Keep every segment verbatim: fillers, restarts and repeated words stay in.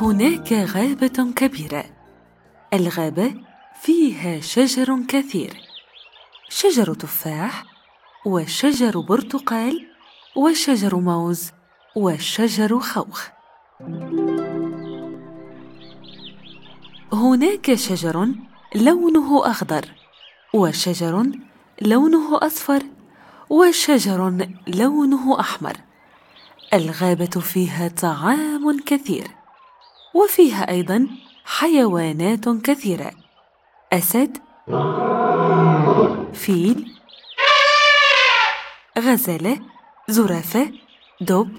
هناك غابة كبيرة. الغابة فيها شجر كثير، شجر تفاح وشجر برتقال وشجر موز وشجر خوخ. هناك شجر لونه أخضر وشجر لونه أصفر وشجر لونه أحمر. الغابة فيها طعام كثير، وفيها أيضا حيوانات كثيرة: أسد، فيل، غزالة، زرافة، دب،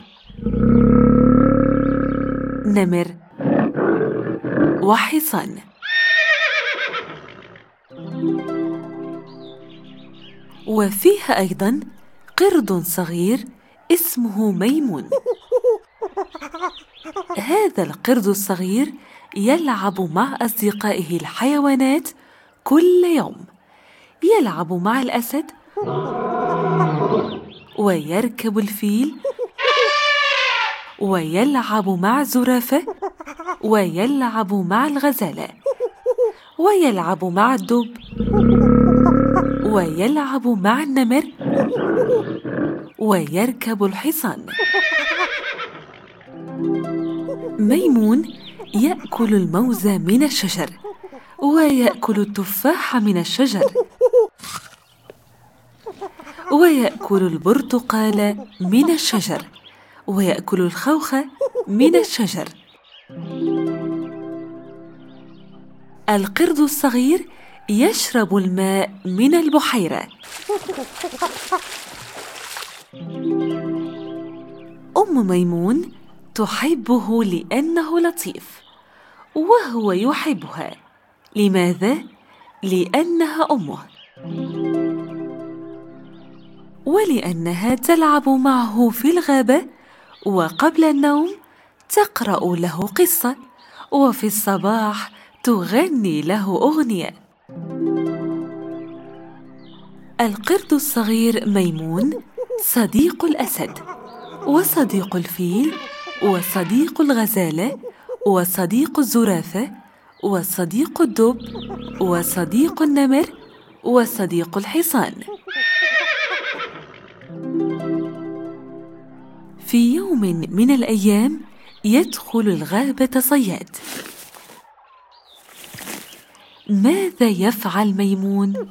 نمر وحصان. وفيها أيضا قرد صغير اسمه ميمون. هذا القرد الصغير يلعب مع أصدقائه الحيوانات كل يوم. يلعب مع الأسد ويركب الفيل ويلعب مع الزرافة ويلعب مع الغزالة ويلعب مع الدب ويلعب مع النمر ويركب الحصان. ميمون يأكل الموز من الشجر ويأكل التفاح من الشجر ويأكل البرتقال من الشجر ويأكل الخوخ من الشجر. القرد الصغير يشرب الماء من البحيرة. أم ميمون تحبه لأنه لطيف، وهو يحبها. لماذا؟ لأنها أمه، ولأنها تلعب معه في الغابة، وقبل النوم تقرأ له قصة، وفي الصباح تغني له أغنية. القرد الصغير ميمون صديق الأسد وصديق الفيل وصديق الغزالة وصديق الزرافة وصديق الدب وصديق النمر وصديق الحصان. في يوم من الأيام يدخل الغابة صياد. ماذا يفعل ميمون؟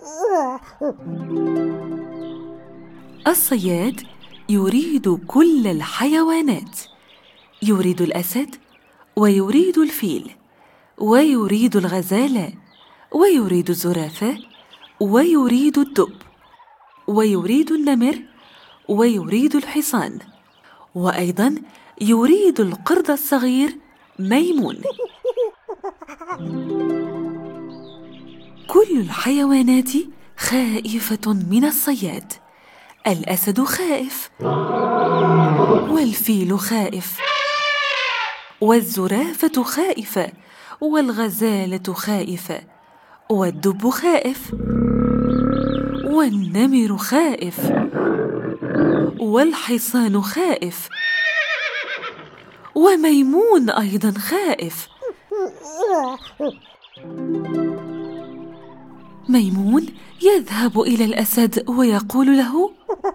الصياد يريد كل الحيوانات، يريد الأسد ويريد الفيل ويريد الغزالة ويريد الزرافة ويريد الدب ويريد النمر ويريد الحصان، وأيضا يريد القرد الصغير ميمون. كل الحيوانات خائفة من الصياد. الأسد خائف، والفيل خائف، والزرافة خائفة، والغزالة خائفة، والدب خائف، والنمر خائف، والحصان خائف، وميمون أيضا خائف. ميمون يذهب إلى الأسد ويقول له: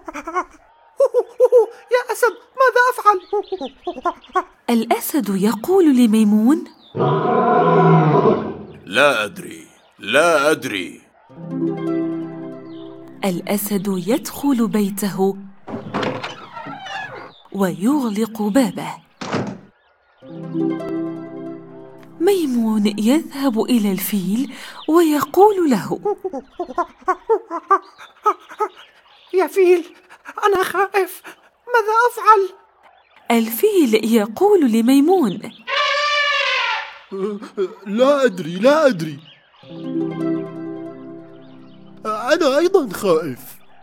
يا أسد، ماذا أفعل؟ الأسد يقول لميمون: لا أدري، لا أدري. الأسد يدخل بيته ويغلق بابه. ميمون يذهب إلى الفيل ويقول له: يا فيل، أنا خائف، ماذا أفعل؟ الفيل يقول لميمون: لا أدري، لا أدري، أنا أيضا خائف.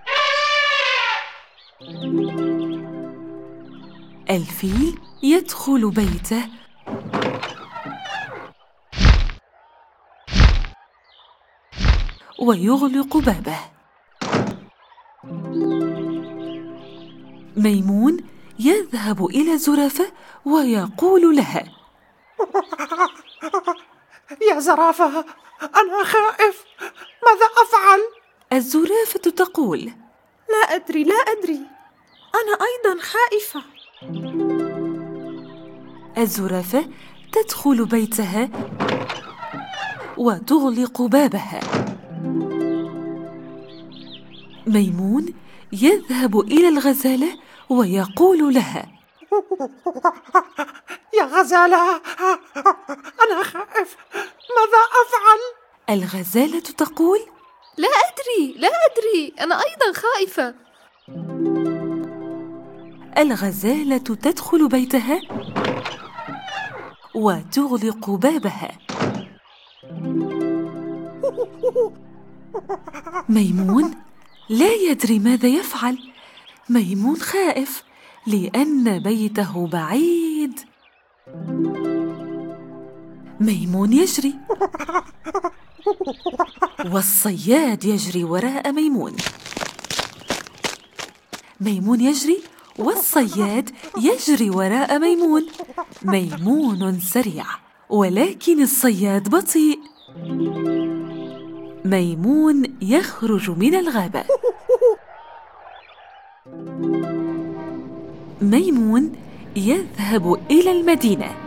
الفيل يدخل بيته ويغلق بابه. ميمون يذهب إلى الزرافة ويقول لها: يا زرافة، أنا خائف، ماذا أفعل؟ الزرافة تقول: لا أدري لا أدري، أنا أيضا خائفة. الزرافة تدخل بيتها وتغلق بابها. ميمون يذهب إلى الغزالة ويقول لها: يا غزالة، أنا خائف، ماذا أفعل؟ الغزالة تقول: لا أدري لا أدري، أنا أيضا خائفة. الغزالة تدخل بيتها وتغلق بابها. ميمون لا يدري ماذا يفعل. ميمون خائف لأن بيته بعيد. ميمون يجري، والصياد يجري وراء ميمون. ميمون يجري والصياد يجري وراء ميمون. ميمون سريع ولكن الصياد بطيء. ميمون يخرج من الغابة. ميمون يذهب إلى المدينة.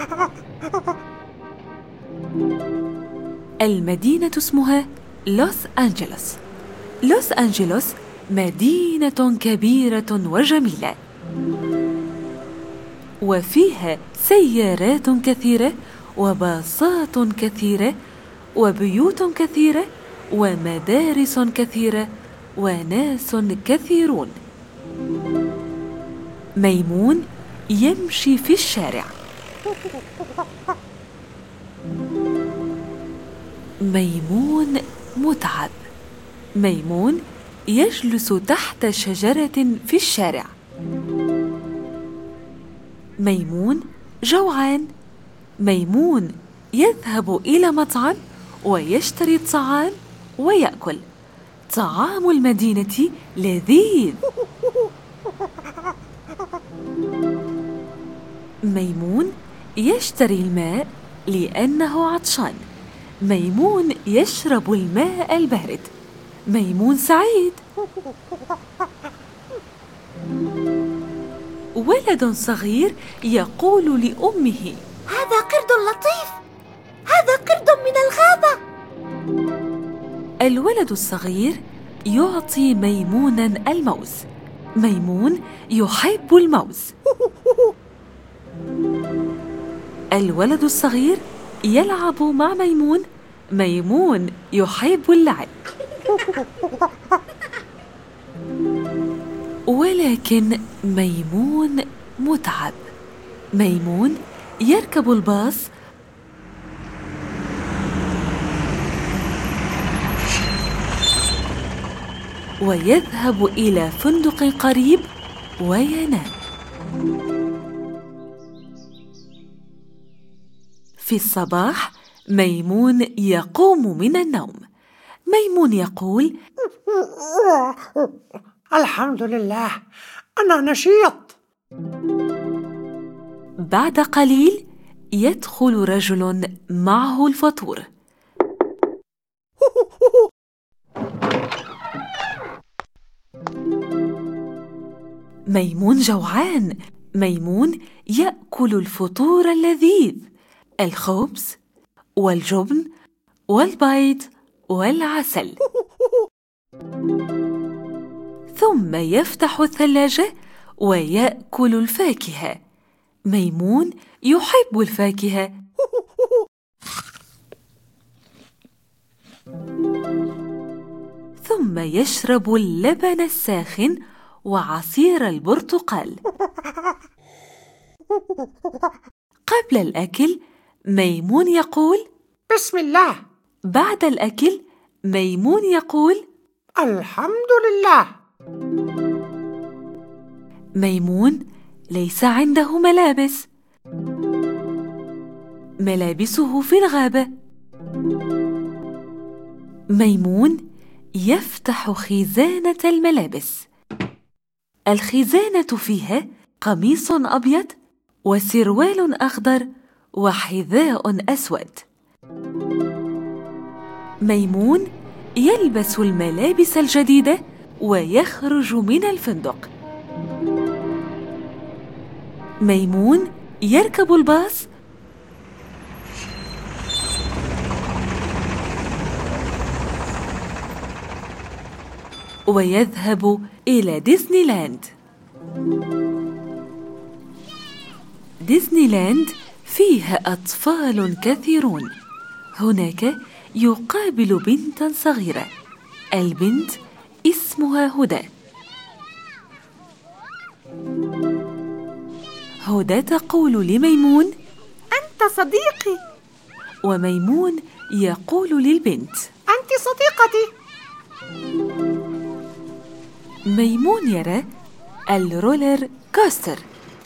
المدينة اسمها لوس أنجلوس. لوس أنجلوس مدينة كبيرة وجميلة، وفيها سيارات كثيرة وباصات كثيرة وبيوت كثيرة ومدارس كثيرة وناس كثيرون. ميمون يمشي في الشارع. ميمون متعب. ميمون يجلس تحت شجرة في الشارع. ميمون جوعان. ميمون يذهب إلى مطعم ويشتري الطعام ويأكل. طعام المدينة لذيذ. ميمون يشتري الماء لأنه عطشان. ميمون يشرب الماء البارد. ميمون سعيد. ولد صغير يقول لأمه: هذا قرد لطيف، هذا قرد من الغابة. الولد الصغير يعطي ميمونا الموز. ميمون يحب الموز. الولد الصغير يلعب مع ميمون. ميمون يحب اللعب. ولكن ميمون متعب. ميمون يركب الباص ويذهب إلى فندق قريب وينام. في الصباح ميمون يقوم من النوم. ميمون يقول: الحمد لله، أنا نشيط. بعد قليل يدخل رجل معه الفطور. ميمون جوعان. ميمون يأكل الفطور اللذيذ: الخبز والجبن والبيض والعسل. ثم يفتح الثلاجة ويأكل الفاكهة. ميمون يحب الفاكهة. ثم يشرب اللبن الساخن وعصير البرتقال. قبل الأكل ميمون يقول: بسم الله. بعد الأكل ميمون يقول: الحمد لله. ميمون ليس عنده ملابس. ملابسه في الغابة. ميمون يفتح خزانة الملابس. الخزانة فيها قميص أبيض وسروال أخضر وحذاء أسود. ميمون يلبس الملابس الجديدة ويخرج من الفندق. ميمون يركب الباص ويذهب إلى ديزني لاند. ديزني لاند فيها أطفال كثيرون. هناك يقابل بنتا صغيرة. البنت اسمها هدى. هدى تقول لميمون: أنت صديقي. وميمون يقول للبنت: أنت صديقتي. ميمون يرى الرولر كوستر.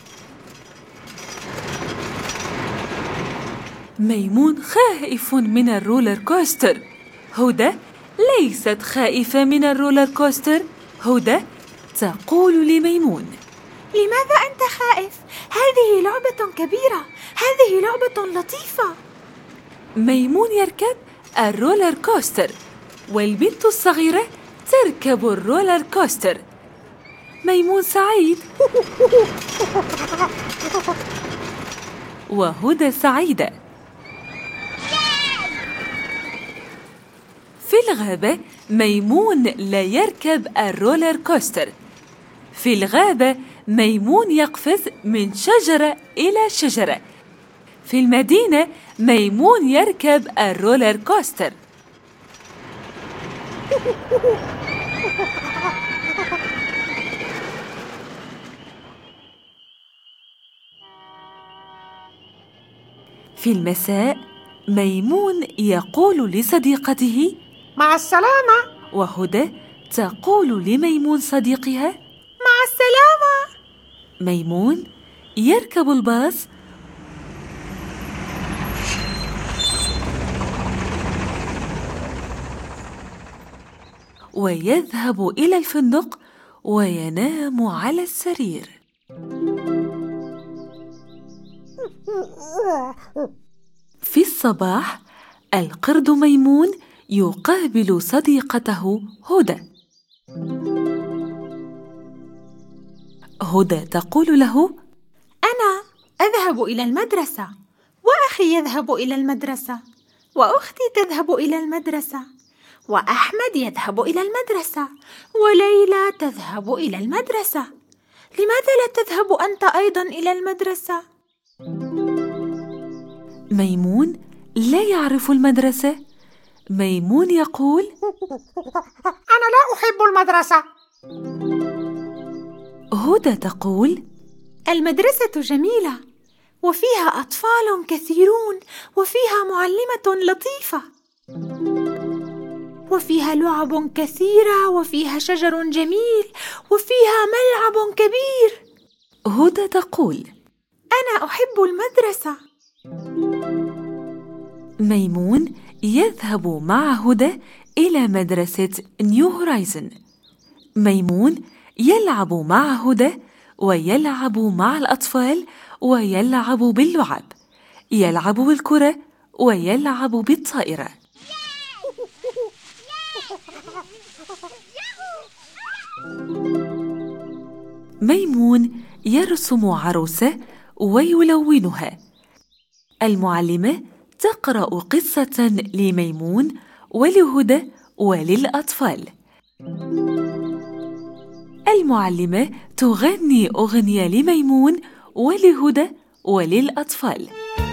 ميمون خائف من الرولر كوستر. هدى ليست خائفة من الرولر كوستر. هدى تقول لميمون: لماذا أنت خائف؟ هذه لعبة كبيرة، هذه لعبة لطيفة. ميمون يركب الرولر كوستر والبنت الصغيرة تركب الرولر كوستر. ميمون سعيد وهدى سعيدة. في الغابة ميمون لا يركب الرولر كوستر. في الغابة ميمون يقفز من شجرة إلى شجرة. في المدينة ميمون يركب الرولر كوستر. في المساء ميمون يقول لصديقته: مع السلامة. وهدى تقول لميمون صديقها: مع السلامة. ميمون يركب الباص ويذهب إلى الفندق وينام على السرير. في الصباح القرد ميمون يقابل صديقته هدى. هدى تقول له: أنا أذهب إلى المدرسة، وأخي يذهب إلى المدرسة، وأختي تذهب إلى المدرسة، وأحمد يذهب إلى المدرسة، وليلى تذهب إلى المدرسة. لماذا لا تذهب أنت أيضا إلى المدرسة؟ ميمون لا يعرف المدرسة. ميمون يقول: أنا لا أحب المدرسة. هدى تقول: المدرسة جميلة، وفيها أطفال كثيرون، وفيها معلمة لطيفة، وفيها لعب كثيرة، وفيها شجر جميل، وفيها ملعب كبير. هدى تقول: أنا أحب المدرسة. ميمون يذهب مع هدى إلى مدرسة نيو هورايزن. ميمون يلعب مع هدى ويلعب مع الأطفال ويلعب باللعب. يلعب بالكرة ويلعب بالطائرة. ميمون يرسم عروسة ويلونها. المعلمة تقرأ قصة لميمون ولهدى وللأطفال. المعلمة تغني أغنية لميمون ولهدى وللأطفال.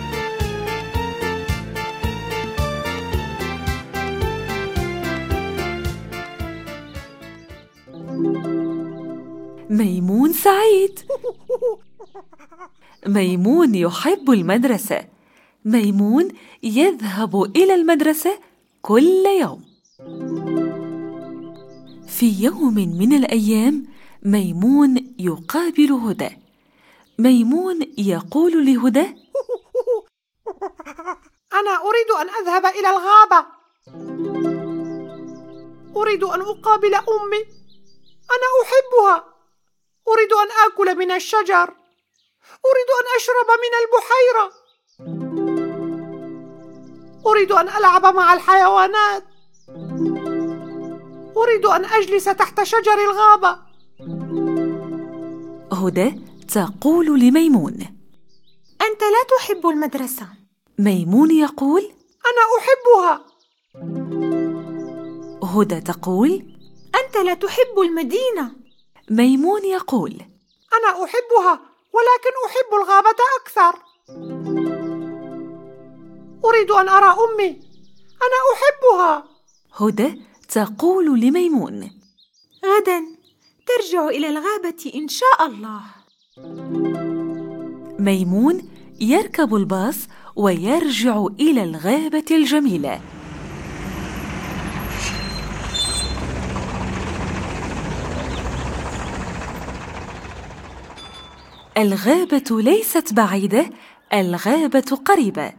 ميمون سعيد. ميمون يحب المدرسة. ميمون يذهب إلى المدرسة كل يوم. في يوم من الأيام ميمون يقابل هدى. ميمون يقول لهدى: أنا أريد أن أذهب إلى الغابة. أريد أن أقابل أمي. أنا أحبها. أريد أن آكل من الشجر. أريد أن أشرب من البحيرة. أريد أن ألعب مع الحيوانات. أريد أن أجلس تحت شجر الغابة. هدى تقول لميمون: أنت لا تحب المدرسة. ميمون يقول: أنا أحبها. هدى تقول: أنت لا تحب المدينة. ميمون يقول: أنا أحبها، ولكن أحب الغابة أكثر. أريد أن أرى أمي، أنا أحبها. هدى تقول لميمون: غداً ترجع إلى الغابة إن شاء الله. ميمون يركب الباص ويرجع إلى الغابة الجميلة. الغابة ليست بعيدة، الغابة قريبة.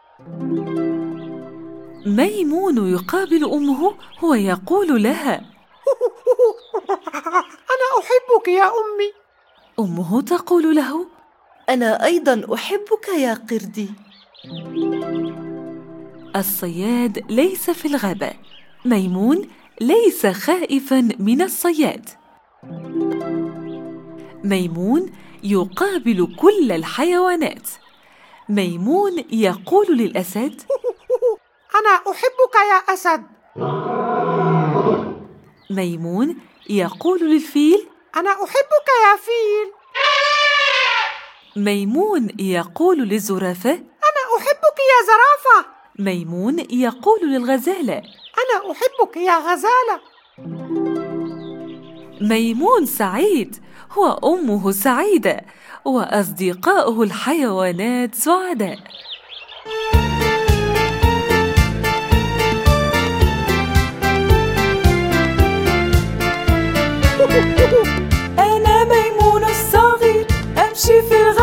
ميمون يقابل أمه ويقول لها: أنا أحبك يا أمي. أمه تقول له: أنا أيضاً أحبك يا قردي. الصياد ليس في الغابة. ميمون ليس خائفاً من الصياد. ميمون يقابل كل الحيوانات. ميمون يقول للأسد: أنا أحبك يا أسد. ميمون يقول للفيل: أنا أحبك يا فيل. ميمون يقول للزرافة: أنا أحبك يا زرافة. ميمون يقول للغزالة: أنا أحبك يا غزالة. ميمون سعيد وأمه سعيدة وأصدقاؤه الحيوانات سعداء. أنا ميمون الصغير أمشي في الغابة